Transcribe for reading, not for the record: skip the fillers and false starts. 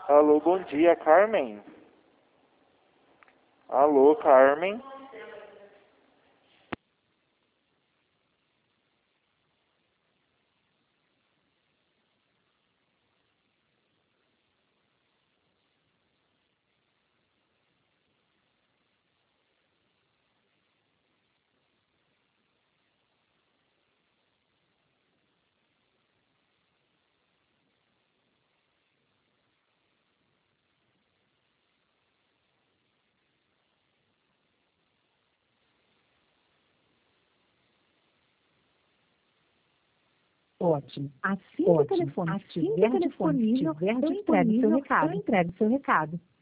Alô, bom dia, Carmen. Alô, Carmen. Ótimo. Assim que o telefone estiver disponível, eu entrego seu recado.